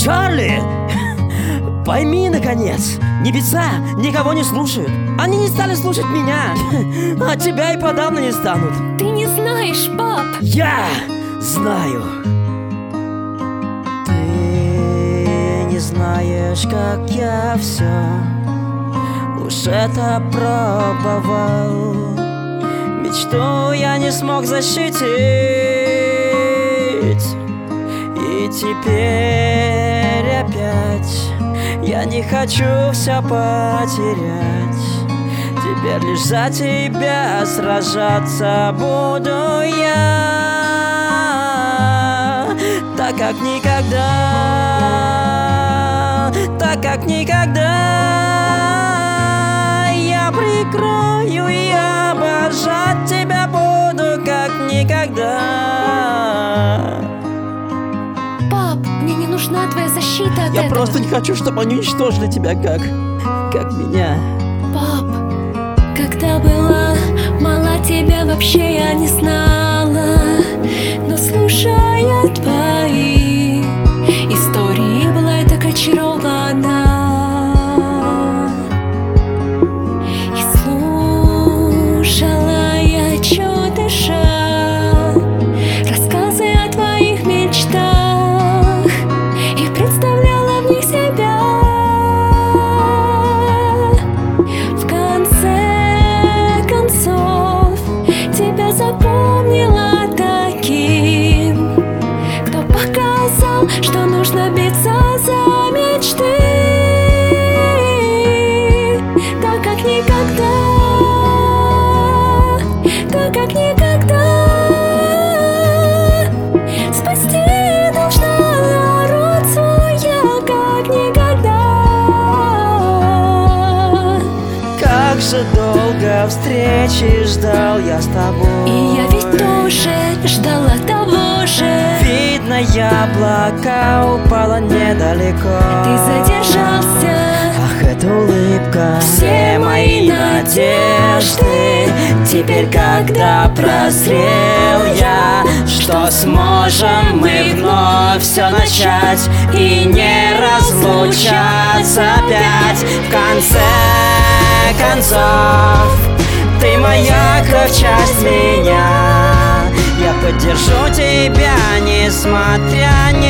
Чарли, пойми, наконец, небеса никого не слушают. Они не стали слушать меня, а тебя и подавно не станут. Ты не знаешь, пап. Я знаю. Ты не знаешь, как я все уж это пробовал. Мечту я не смог защитить, и теперь опять я не хочу все потерять. Теперь лишь за тебя сражаться буду я. Так как никогда, так как никогда. Я прикрою и обожать тебя буду как никогда. Пап, мне не нужна твоя защита от Я этого. просто не хочу, чтобы они уничтожили тебя как меня. Пап, когда была мала, тебя вообще я не знала. Но слушая твои истории, была я так очарована. И слушала я, чё дыша, рассказы о твоих мечтах, и представляла в них себя. В конце концов тебя запомнила таким, кто показал, что нужно биться за мечты. Так как никогда, так как никогда. Спасти должна народ свой, я как никогда. Как же долго встречи ждал я с тобой. И я ведь тоже ждала того же. Видно, яблоко упало недалеко. Ты задержался. Ах, эта улыбка, Все мои надежды. Теперь, когда прозрел я, что сможем мы вновь все начать и не разлучаться опять. В конце концов, ты моя кровь, часть меня. Я поддержу тебя, несмотря